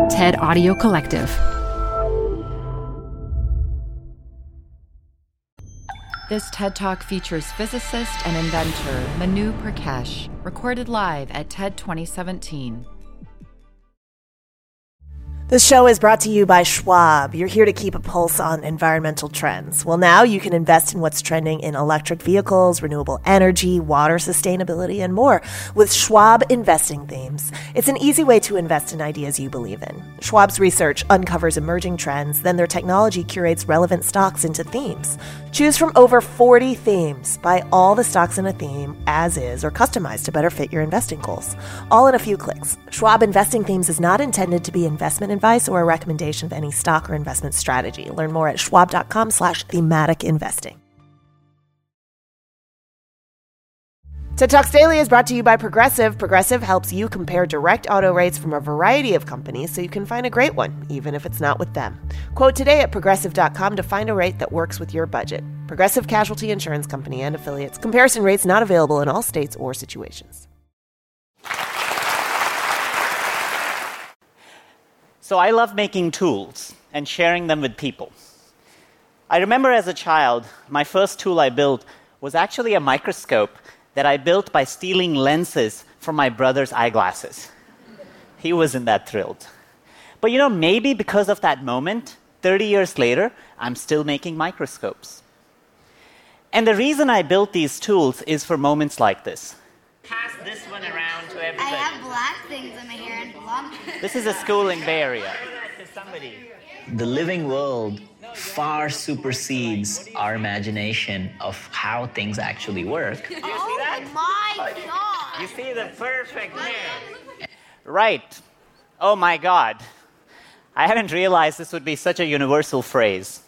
TED Audio Collective. This TED Talk features physicist and inventor Manu Prakash, recorded live at TED 2017. This show is brought to you by Schwab. You're here to keep a pulse on environmental trends. Well, now you can invest in what's trending in electric vehicles, renewable energy, water sustainability, and more with Schwab Investing Themes. It's an easy way to invest in ideas you believe in. Schwab's research uncovers emerging trends, then their technology curates relevant stocks into themes. Choose from over 40 themes. Buy all the stocks in a theme as is or customized to better fit your investing goals. All in a few clicks. Schwab Investing Themes is not intended to be investment advice or a recommendation of any stock or investment strategy. Learn more at schwab.com/thematic investing. TED Talks Daily is brought to you by Progressive. Progressive helps you compare direct auto rates from a variety of companies so you can find a great one, even if it's not with them. Quote today at progressive.com to find a rate that works with your budget. Progressive Casualty Insurance Company and Affiliates. Comparison rates not available in all states or situations. So I love making tools and sharing them with people. I remember as a child, my first tool I built was actually a microscope that I built by stealing lenses from my brother's eyeglasses. He wasn't that thrilled. But maybe because of that moment, 30 years later, I'm still making microscopes. And the reason I built these tools is for moments like this. Pass this one around to everybody. I have black things in my hair and blonde. This is a school in Bay Area. The living world far supersedes our imagination of how things actually work. Oh my God! You see the perfect hair. Right. Oh my God. I hadn't realized this would be such a universal phrase.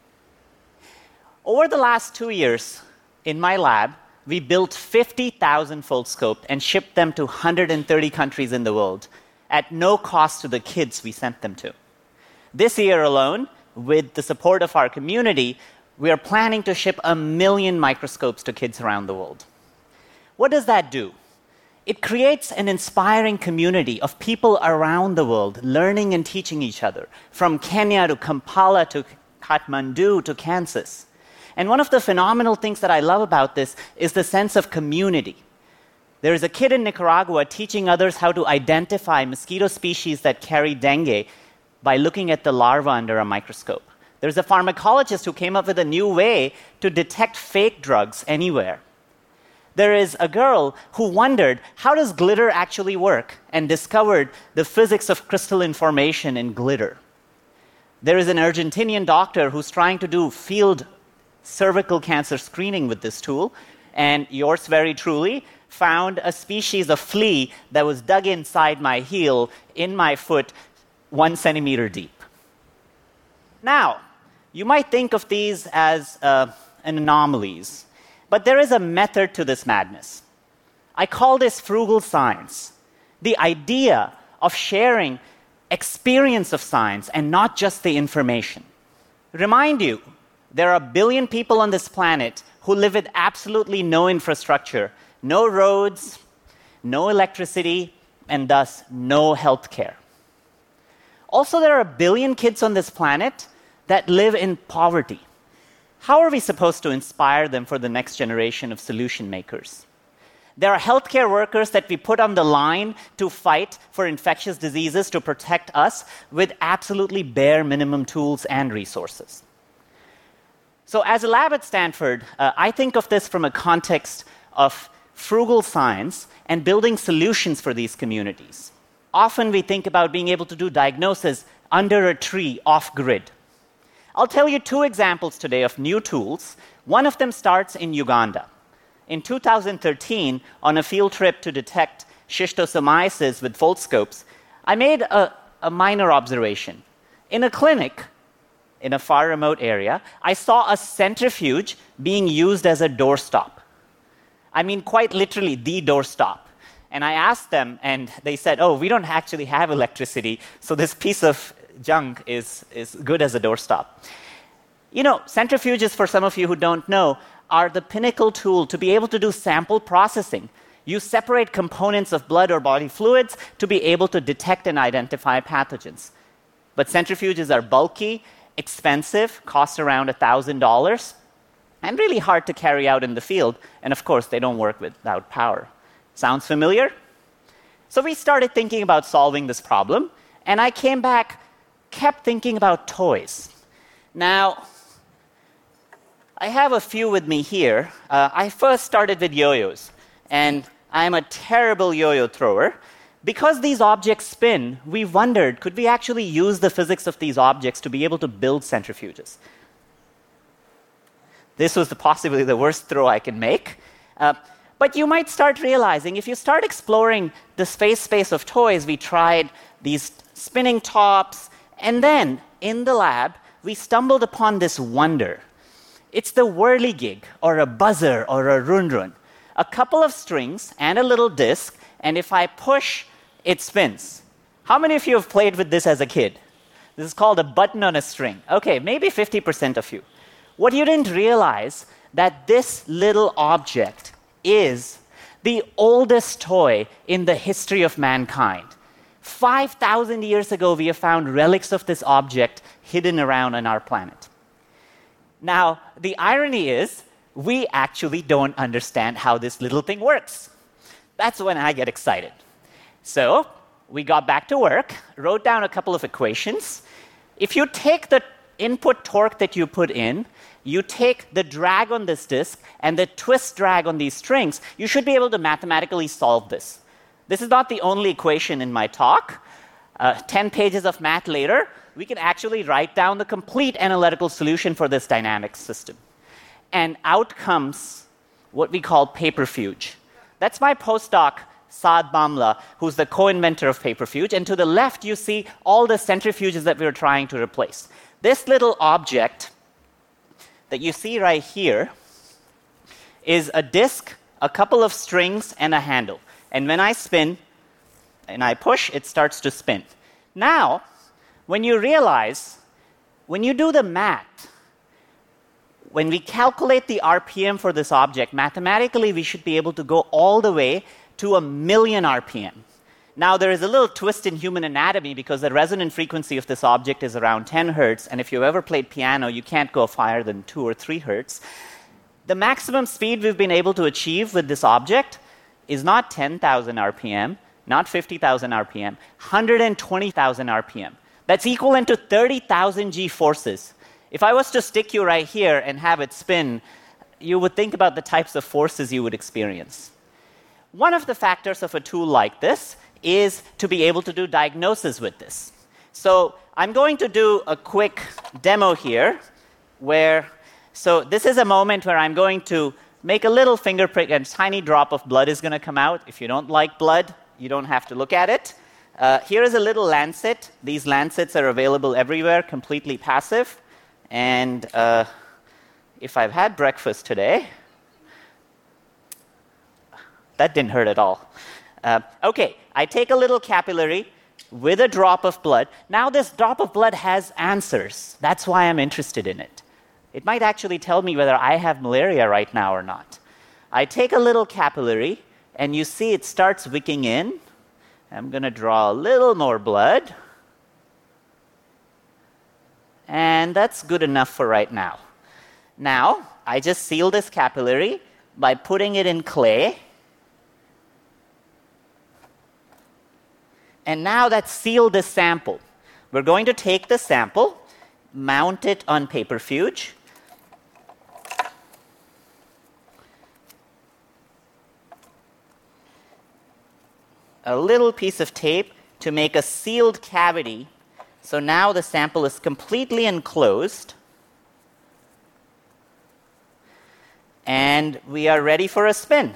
Over the last 2 years, in my lab, we built 50,000 Foldscope and shipped them to 130 countries in the world at no cost to the kids we sent them to. This year alone, with the support of our community, we are planning to ship 1 million microscopes to kids around the world. What does that do? It creates an inspiring community of people around the world learning and teaching each other, from Kenya to Kampala to Kathmandu to Kansas. And one of the phenomenal things that I love about this is the sense of community. There is a kid in Nicaragua teaching others how to identify mosquito species that carry dengue by looking at the larva under a microscope. There's a pharmacologist who came up with a new way to detect fake drugs anywhere. There is a girl who wondered, how does glitter actually work? And discovered the physics of crystalline formation in glitter. There is an Argentinian doctor who's trying to do field cervical cancer screening with this tool, and yours very truly found a species of flea that was dug inside my heel, in my foot, 1 centimeter deep. Now, you might think of these as anomalies, but there is a method to this madness. I call this frugal science, the idea of sharing experience of science and not just the information. Remind you, there are 1 billion people on this planet who live with absolutely no infrastructure, no roads, no electricity, and thus no health care. Also, there are 1 billion kids on this planet that live in poverty. How are we supposed to inspire them for the next generation of solution makers? There are healthcare workers that we put on the line to fight for infectious diseases to protect us with absolutely bare minimum tools and resources. So as a lab at Stanford, I think of this from a context of frugal science and building solutions for these communities. Often we think about being able to do diagnosis under a tree off-grid. I'll tell you 2 examples today of new tools. One of them starts in Uganda. In 2013, on a field trip to detect schistosomiasis with Foldscopes, I made a minor observation. In a clinic, in a far remote area, I saw a centrifuge being used as a doorstop. I mean, quite literally, the doorstop. And I asked them, and they said, oh, we don't actually have electricity, so this piece of junk is good as a doorstop. Centrifuges, for some of you who don't know, are the pinnacle tool to be able to do sample processing. You separate components of blood or body fluids to be able to detect and identify pathogens. But centrifuges are bulky, expensive, cost around $1,000, and really hard to carry out in the field. And of course, they don't work without power. Sounds familiar? So we started thinking about solving this problem, and I came back, kept thinking about toys. Now, I have a few with me here. I first started with yo-yos, and I'm a terrible yo-yo thrower. Because these objects spin, we wondered, could we actually use the physics of these objects to be able to build centrifuges? This was possibly the worst throw I can make. But you might start realizing, if you start exploring the space of toys, we tried these spinning tops, and then in the lab, we stumbled upon this wonder. It's the whirligig, or a buzzer, or a run-run. A couple of strings and a little disc, and if I push, it spins. How many of you have played with this as a kid? This is called a button on a string. Okay, maybe 50% of you. What you didn't realize, that this little object is the oldest toy in the history of mankind. 5,000 years ago, we have found relics of this object hidden around on our planet. Now, the irony is, we actually don't understand how this little thing works. That's when I get excited. So, we got back to work, wrote down a couple of equations. If you take the input torque that you put in, you take the drag on this disk and the twist drag on these strings, you should be able to mathematically solve this. This is not the only equation in my talk. 10 pages of math later, we can actually write down the complete analytical solution for this dynamic system. And out comes what we call paperfuge. That's my postdoc, Saad Bamla, who's the co-inventor of paperfuge. And to the left, you see all the centrifuges that we were trying to replace. This little object that you see right here is a disk, a couple of strings, and a handle. And when I spin and I push, it starts to spin. Now, when you realize, when you do the math, when we calculate the RPM for this object, mathematically we should be able to go all the way to 1,000,000 RPM. Now, there is a little twist in human anatomy because the resonant frequency of this object is around 10 hertz, and if you've ever played piano, you can't go higher than 2 or 3 hertz. The maximum speed we've been able to achieve with this object is not 10,000 RPM, not 50,000 RPM, 120,000 RPM. That's equivalent to 30,000 G forces. If I was to stick you right here and have it spin, you would think about the types of forces you would experience. One of the factors of a tool like this is to be able to do diagnosis with this. So I'm going to do a quick demo here so this is a moment where I'm going to make a little finger prick and a tiny drop of blood is going to come out. If you don't like blood, you don't have to look at it. Here is a little lancet. These lancets are available everywhere, completely passive. And if I've had breakfast today, that didn't hurt at all. Okay, I take a little capillary with a drop of blood. Now this drop of blood has answers. That's why I'm interested in it. It might actually tell me whether I have malaria right now or not. I take a little capillary, and you see it starts wicking in. I'm going to draw a little more blood. And that's good enough for right now. Now, I just seal this capillary by putting it in clay. And now that's sealed this sample. We're going to take the sample, mount it on paperfuge. A little piece of tape to make a sealed cavity. So now the sample is completely enclosed. And we are ready for a spin.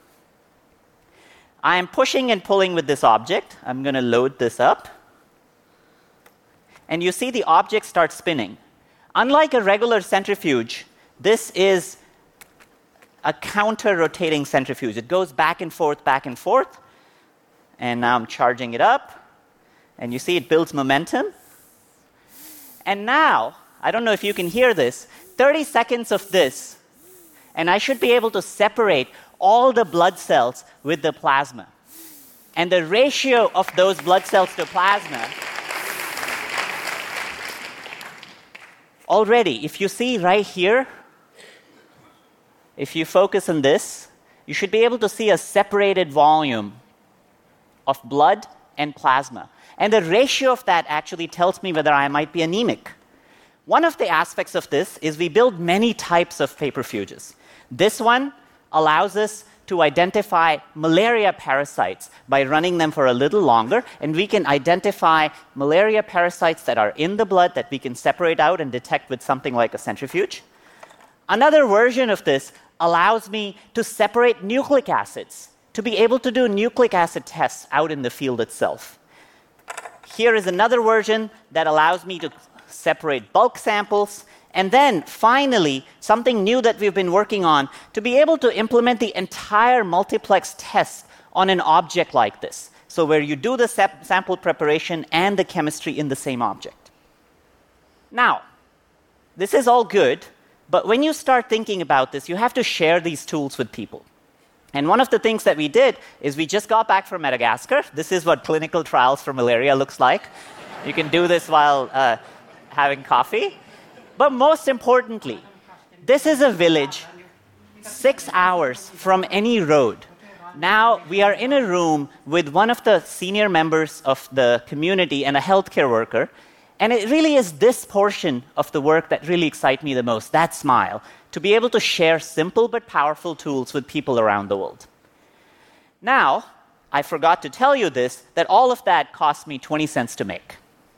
I am pushing and pulling with this object. I'm going to load this up. And you see the object starts spinning. Unlike a regular centrifuge, this is a counter-rotating centrifuge. It goes back and forth, back and forth. And now I'm charging it up. And you see it builds momentum. And now, I don't know if you can hear this, 30 seconds of this, and I should be able to separate all the blood cells with the plasma. And the ratio of those blood cells to plasma, already, if you see right here, if you focus on this, you should be able to see a separated volume of blood and plasma. And the ratio of that actually tells me whether I might be anemic. One of the aspects of this is we build many types of paperfuges. This one allows us to identify malaria parasites by running them for a little longer, and we can identify malaria parasites that are in the blood that we can separate out and detect with something like a centrifuge. Another version of this allows me to separate nucleic acids, to be able to do nucleic acid tests out in the field itself. Here is another version that allows me to separate bulk samples. And then, finally, something new that we've been working on, to be able to implement the entire multiplex test on an object like this. So where you do the sample preparation and the chemistry in the same object. Now, this is all good, but when you start thinking about this, you have to share these tools with people. And one of the things that we did is we just got back from Madagascar. This is what clinical trials for malaria looks like. You can do this while having coffee. But most importantly, this is a village 6 hours from any road. Now we are in a room with one of the senior members of the community and a healthcare worker. And it really is this portion of the work that really excites me the most, that smile, to be able to share simple but powerful tools with people around the world. Now, I forgot to tell you this, that all of that cost me 20 cents to make.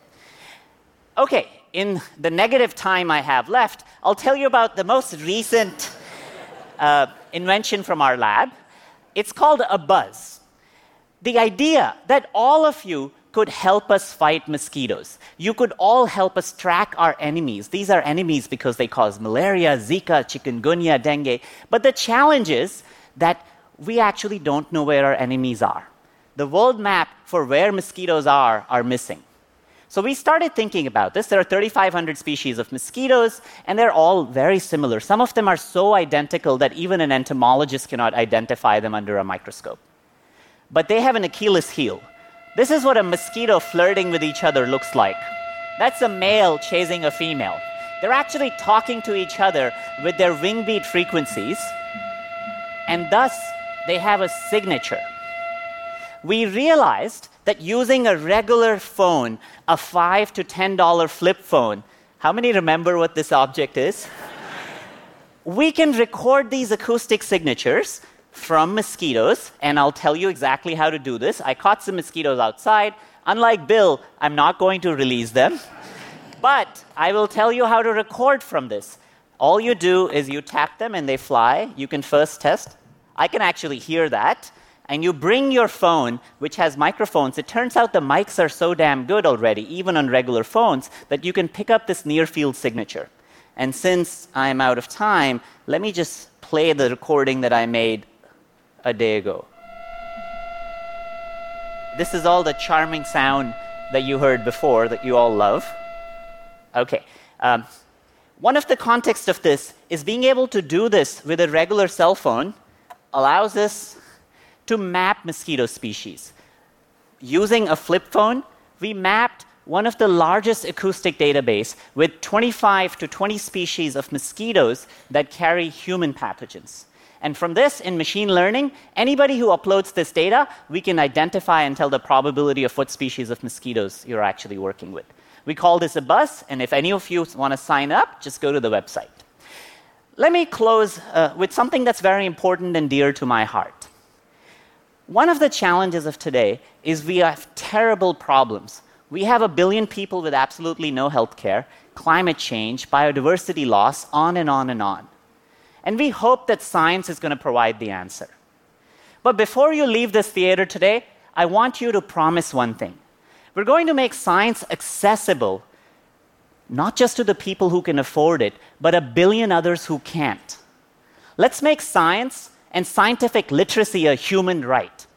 Okay, in the negative time I have left, I'll tell you about the most recent invention from our lab. It's called a buzz. The idea that all of you could help us fight mosquitoes. You could all help us track our enemies. These are enemies because they cause malaria, Zika, chikungunya, dengue. But the challenge is that we actually don't know where our enemies are. The world map for where mosquitoes are missing. So we started thinking about this. There are 3,500 species of mosquitoes, and they're all very similar. Some of them are so identical that even an entomologist cannot identify them under a microscope. But they have an Achilles heel. This is what a mosquito flirting with each other looks like. That's a male chasing a female. They're actually talking to each other with their wing beat frequencies, and thus they have a signature. We realized that using a regular phone, a $5 to $10 flip phone, how many remember what this object is? We can record these acoustic signatures from mosquitoes, and I'll tell you exactly how to do this. I caught some mosquitoes outside. Unlike Bill, I'm not going to release them. But I will tell you how to record from this. All you do is you tap them and they fly. You can first test. I can actually hear that. And you bring your phone, which has microphones. It turns out the mics are so damn good already, even on regular phones, that you can pick up this near-field signature. And since I'm out of time, let me just play the recording that I made a day ago. This is all the charming sound that you heard before that you all love. Okay. One of the contexts of this is being able to do this with a regular cell phone allows us to map mosquito species. Using a flip phone, we mapped one of the largest acoustic database with 25 to 20 species of mosquitoes that carry human pathogens. And from this, in machine learning, anybody who uploads this data, we can identify and tell the probability of what species of mosquitoes you're actually working with. We call this a buzz, and if any of you want to sign up, just go to the website. Let me close with something that's very important and dear to my heart. One of the challenges of today is we have terrible problems. We have 1 billion people with absolutely no health care, climate change, biodiversity loss, on and on and on. And we hope that science is going to provide the answer. But before you leave this theater today, I want you to promise one thing. We're going to make science accessible, not just to the people who can afford it, but 1 billion others who can't. Let's make science and scientific literacy a human right.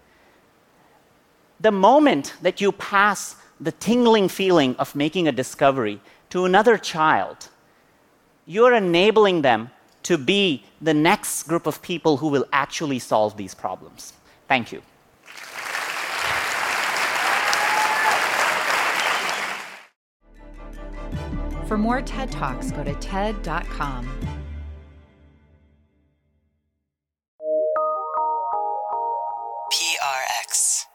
The moment that you pass the tingling feeling of making a discovery to another child, you're enabling them to be the next group of people who will actually solve these problems. Thank you. For more TED Talks, go to TED.com. PRX.